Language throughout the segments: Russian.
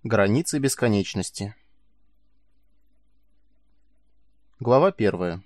Границы бесконечности. Глава 1.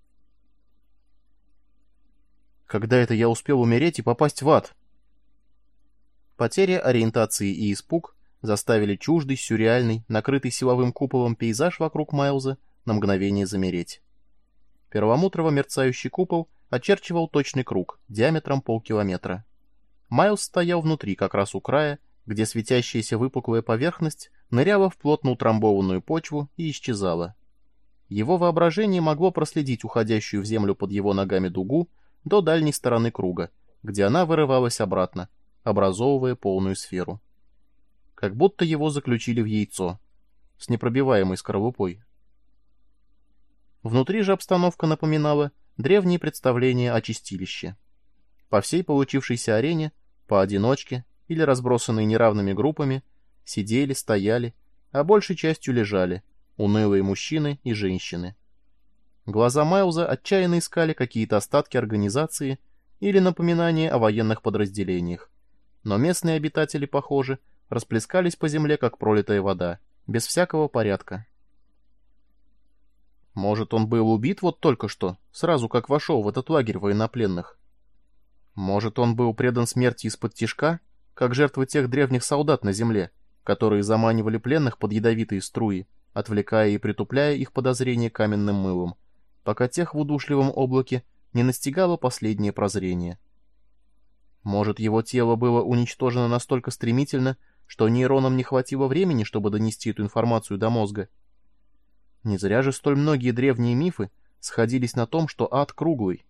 Когда это я успел умереть и попасть в ад? Потеря ориентации и испуг заставили чуждый, сюрреальный, накрытый силовым куполом пейзаж вокруг Майлза на мгновение замереть. Перламутрово мерцающий купол очерчивал точный круг диаметром полкилометра. Майлз стоял внутри, как раз у края, где светящаяся выпуклая поверхность ныряла в плотно утрамбованную почву и исчезала. Его воображение могло проследить уходящую в землю под его ногами дугу до дальней стороны круга, где она вырывалась обратно, образовывая полную сферу. Как будто его заключили в яйцо, с непробиваемой скорлупой. Внутри же обстановка напоминала древние представления о чистилище. По всей получившейся арене, поодиночке, или разбросанные неравными группами, сидели, стояли, а большей частью лежали, унылые мужчины и женщины. Глаза Майлза отчаянно искали какие-то остатки организации или напоминания о военных подразделениях, но местные обитатели, похоже, расплескались по земле, как пролитая вода, без всякого порядка. Может, он был убит вот только что, сразу как вошел в этот лагерь военнопленных? Может, он был предан смерти из-под тишка, как жертвы тех древних солдат на земле, которые заманивали пленных под ядовитые струи, отвлекая и притупляя их подозрения каменным мылом, пока тех в удушливом облаке не настигало последнее прозрение. Может, его тело было уничтожено настолько стремительно, что нейронам не хватило времени, чтобы донести эту информацию до мозга. Не зря же столь многие древние мифы сходились на том, что ад круглый.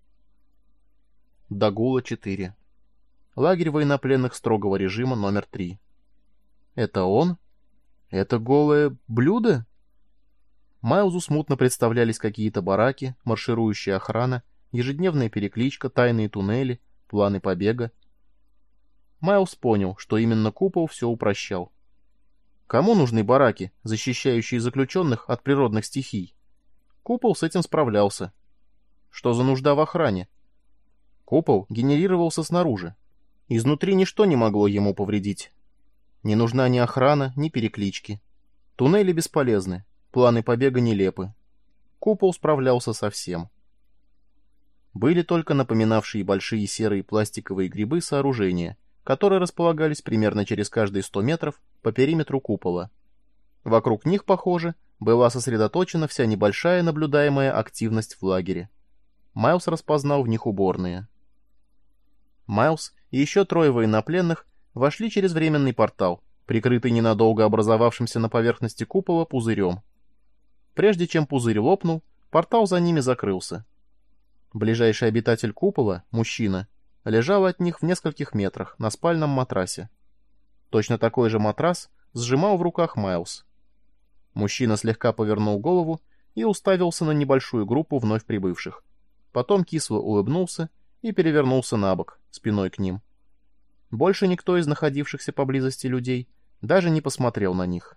Дагула 4. Лагерь военнопленных строгого режима номер 3. Это он? Это голое блюдо? Майлзу смутно представлялись какие-то бараки, марширующая охрана, ежедневная перекличка, тайные туннели, планы побега. Майлз понял, что именно купол все упрощал. Кому нужны бараки, защищающие заключенных от природных стихий? Купол с этим справлялся. Что за нужда в охране? Купол генерировался снаружи. Изнутри ничто не могло ему повредить. Не нужна ни охрана, ни переклички. Туннели бесполезны, планы побега нелепы. Купол справлялся со всем. Были только напоминавшие большие серые пластиковые грибы сооружения, которые располагались примерно через каждые 100 метров по периметру купола. Вокруг них, похоже, была сосредоточена вся небольшая наблюдаемая активность в лагере. Майлз распознал в них уборные. Майлз и еще 3 военнопленных вошли через временный портал, прикрытый ненадолго образовавшимся на поверхности купола пузырем. Прежде чем пузырь лопнул, портал за ними закрылся. Ближайший обитатель купола, мужчина, лежал от них в нескольких метрах на спальном матрасе. Точно такой же матрас сжимал в руках Майлз. Мужчина слегка повернул голову и уставился на небольшую группу вновь прибывших. Потом кисло улыбнулся и перевернулся на бок, спиной к ним. Больше никто из находившихся поблизости людей даже не посмотрел на них.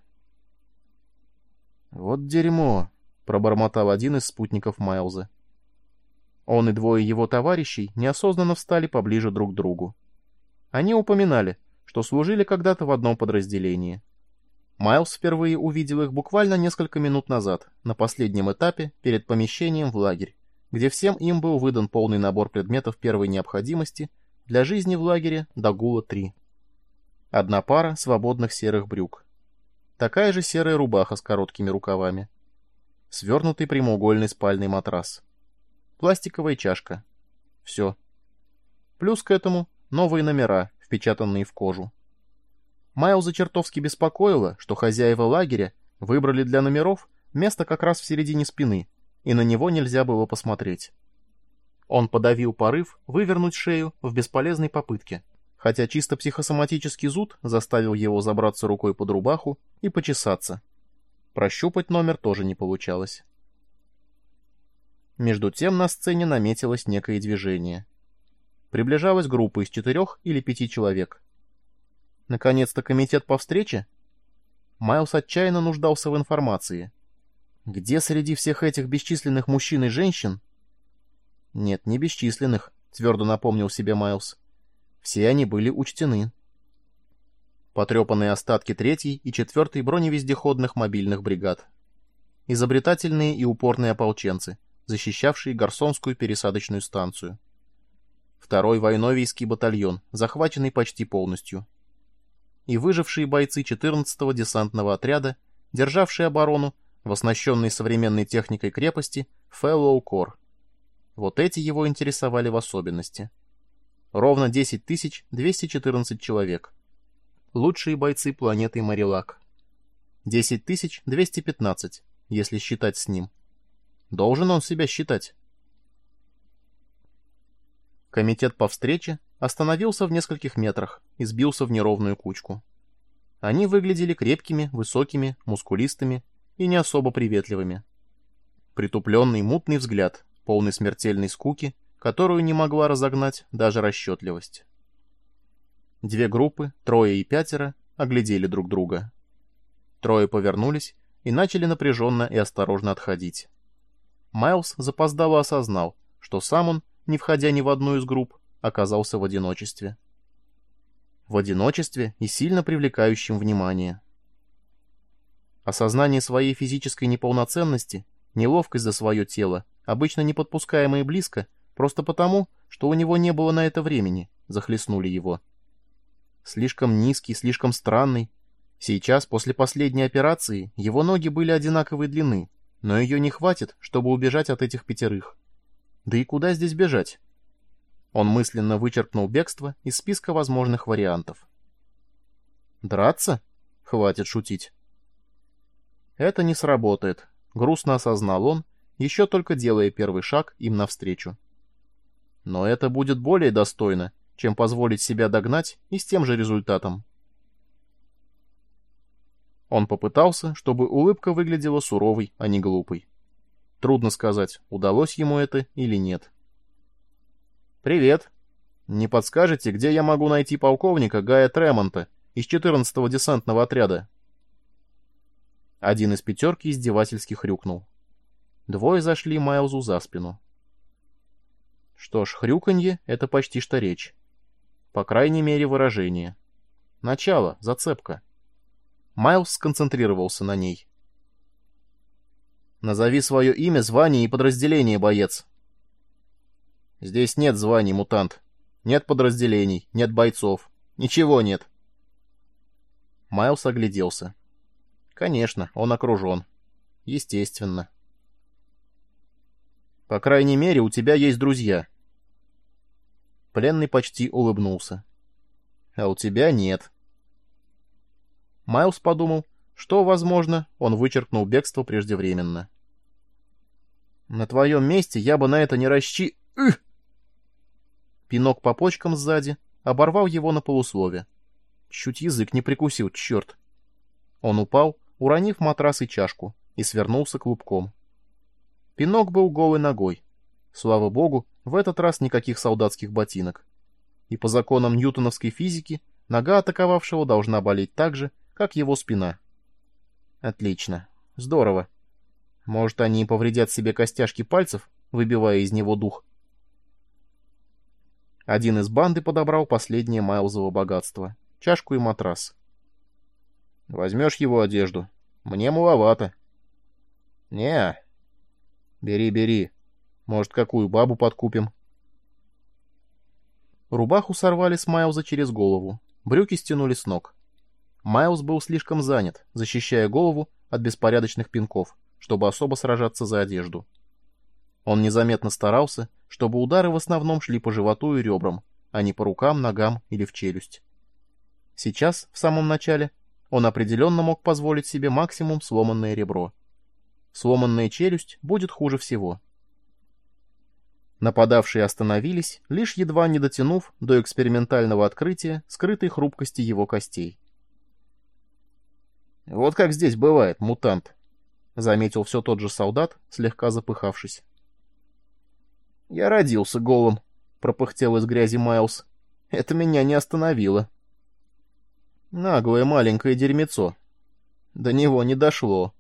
«Вот дерьмо!» — пробормотал один из спутников Майлза. Он и 2 его товарищей неосознанно встали поближе друг к другу. Они упоминали, что служили когда-то в одном подразделении. Майлз впервые увидел их буквально несколько минут назад, на последнем этапе перед помещением в лагерь, где всем им был выдан полный набор предметов первой необходимости для жизни в лагере Дагула 3. Одна пара свободных серых брюк. Такая же серая рубаха с короткими рукавами. Свернутый прямоугольный спальный матрас. Пластиковая чашка. Все. Плюс к этому новые номера, впечатанные в кожу. Майлза чертовски беспокоило, что хозяева лагеря выбрали для номеров место как раз в середине спины, и на него нельзя было посмотреть. Он подавил порыв вывернуть шею в бесполезной попытке, хотя чисто психосоматический зуд заставил его забраться рукой под рубаху и почесаться. Прощупать номер тоже не получалось. Между тем на сцене наметилось некое движение. Приближалась группа из 4 или 5 человек. Наконец-то комитет по встрече? Майлз отчаянно нуждался в информации. Где среди всех этих бесчисленных мужчин и женщин? Нет, не бесчисленных, твердо напомнил себе Майлз. Все они были учтены. потрепанные остатки 3-й и 4-й броневездеходных мобильных бригад. Изобретательные и упорные ополченцы, защищавшие Гарсонскую пересадочную станцию. 2-й Войновийский батальон, захваченный почти полностью. И выжившие бойцы 14-го десантного отряда, державшие оборону в оснащенной современной техникой крепости Fellow Corps. Вот эти его интересовали в особенности. Ровно 10 214 человек. Лучшие бойцы планеты Марилак. 10 215, если считать с ним. Должен он себя считать. Комитет по встрече остановился в нескольких метрах и сбился в неровную кучку. Они выглядели крепкими, высокими, мускулистыми и не особо приветливыми. Притупленный мутный взгляд, полный смертельной скуки, которую не могла разогнать даже расчетливость. 2 группы, 3 и 5, оглядели друг друга. 3 повернулись и начали напряженно и осторожно отходить. Майлз запоздало осознал, что сам он, не входя ни в одну из групп, оказался в одиночестве. В одиночестве и сильно привлекающем внимание. Осознание своей физической неполноценности, неловкость за свое тело, обычно не подпускаемые близко, просто потому, что у него не было на это времени, захлестнули его. Слишком низкий, слишком странный. Сейчас, после последней операции, его ноги были одинаковой длины, но ее не хватит, чтобы убежать от этих 5. Да и куда здесь бежать? Он мысленно вычеркнул бегство из списка возможных вариантов. Драться? Хватит шутить. Это не сработает, грустно осознал он, еще только делая первый шаг им навстречу. Но это будет более достойно, чем позволить себя догнать и с тем же результатом. Он попытался, чтобы улыбка выглядела суровой, а не глупой. Трудно сказать, удалось ему это или нет. «Привет. Не подскажете, где я могу найти полковника Гая Тремонта из 14-го десантного отряда?» Один из 5 издевательски хрюкнул. 2 зашли Майлзу за спину. Что ж, хрюканье — это почти что речь. По крайней мере, выражение. Начало, зацепка. Майлз сконцентрировался на ней. «Назови свое имя, звание и подразделение, боец». «Здесь нет званий, мутант. Нет подразделений, нет бойцов. Ничего нет». Майлз огляделся. Конечно, он окружен. Естественно. «По крайней мере, у тебя есть друзья». Пленный почти улыбнулся. «А у тебя нет». Майлз подумал, что, возможно, он вычеркнул бегство преждевременно. «На твоем месте я бы на это не Пинок по почкам сзади оборвал его на полуслове. Чуть язык не прикусил, черт. Он упал, уронив матрас и чашку, и свернулся клубком. Пинок был голой ногой. Слава богу, в этот раз никаких солдатских ботинок. И по законам ньютоновской физики нога атаковавшего должна болеть так же, как его спина. Отлично. Здорово. Может, они повредят себе костяшки пальцев, выбивая из него дух? Один из банды подобрал последнее Майлзово богатство — чашку и матрас. «Возьмешь его одежду? Мне маловато». «Не-а». «Бери, бери. Может, какую бабу подкупим?» Рубаху сорвали с Майлза через голову, брюки стянули с ног. Майлз был слишком занят, защищая голову от беспорядочных пинков, чтобы особо сражаться за одежду. Он незаметно старался, чтобы удары в основном шли по животу и ребрам, а не по рукам, ногам или в челюсть. Сейчас, в самом начале, он определенно мог позволить себе максимум сломанное ребро. Сломанная челюсть будет хуже всего. Нападавшие остановились, лишь едва не дотянув до экспериментального открытия скрытой хрупкости его костей. «Вот как здесь бывает, мутант», — заметил все тот же солдат, слегка запыхавшись. «Я родился голым», — пропыхтел из грязи Майлз. «Это меня не остановило». Наглое маленькое дерьмецо. До него не дошло.